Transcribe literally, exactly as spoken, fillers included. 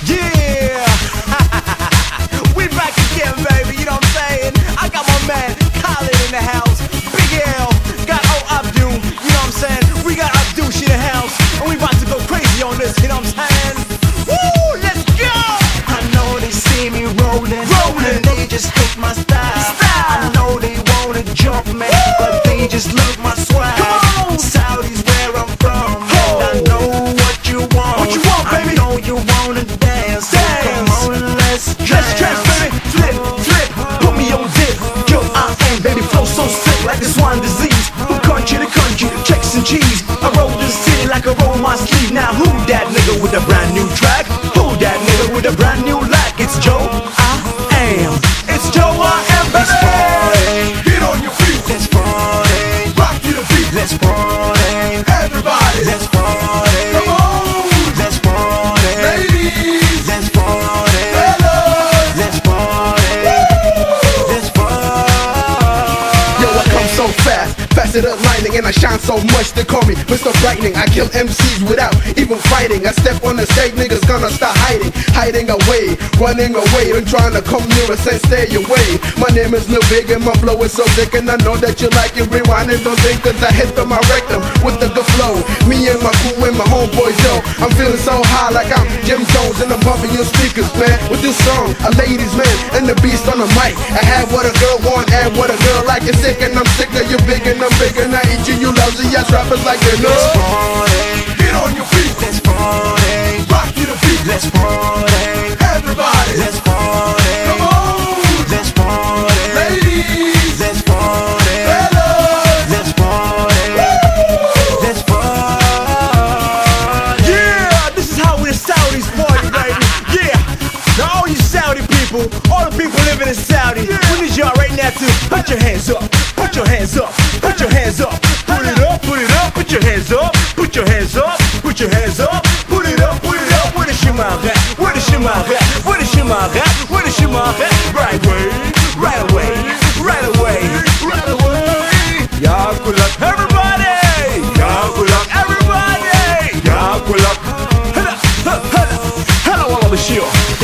Yeah, we back again, baby. You know what I'm saying? I got my man Khaled in the house. Big L, got old Abdul. You know what I'm saying? We got Abdul shit in the house, and we about to go crazy on this. You know what I'm saying? Woo, let's go! I know they see me rolling, Rolling. they just hate my style. Style. I know they wanna jump me, but they just love my swag. Come on. Saudi's where I'm from, Oh. and I know what you want. What you want, baby? I know you wanna dance, so Dance. come on and let's Let's dance. trance, baby. Flip, flip, put me on dip. Yo, I am, baby, flow so sick like the swine disease. From country to country, checks and cheese. I roll the city like I roll my sleeve. Now who that nigga with a brand new track? Who that nigga with a brand new lack? It's Joe, I am. It's Joe, I am, Let's baby. party, Get on your feet, let's party, rock to the beat. let's party, Everybody, let's party, come on, let's party, ladies, let's party, fellas. let's party, let's party. Yo, I come so fast, faster than lightning, and I shine so much they call me Mister Brightening. I kill M Cs without even fighting. I step on the stage, niggas gonna start hiding, hiding away, running away, and trying to come near us and stay away. My name is Lil Big and my flow is so thick, and I know that you like it. Rewind and don't think, cause I hit them, I wreck them with the good flow. Me and my crew and my homeboys, yo, I'm feeling so high like I'm Jim Jones, and I'm bumping your speakers, man, with this song, a ladies man, and the beast on the mic. I have what a girl want and what a girl like. It's sick and I'm sicker, you're big and I'm big, and I eat you, you lousy ass rappers like you know. Let's party, Get on your feet, let's party, rock to the beat. let's party, Everybody, let's party, come on, let's party, ladies, let's party, fellas. let's party, let's party. Yeah, this is how we the Saudis party, baby. Yeah, now all you Saudi people, all the people living in Saudi, we need y'all right now to put your hands up, put your hands up, put your hands up, put it up, put it up, put your hands up, put your hands up, put your hands up, put it up, put it up. Where the shimmer at? Where the shimmer at? Where the shimmer at? Where the shimmer at? Right away, right away, right away, right away. Ya kulak, everybody! Ya kulak, everybody! Ya kulak. Hello, hello, hello, hello, Bashir.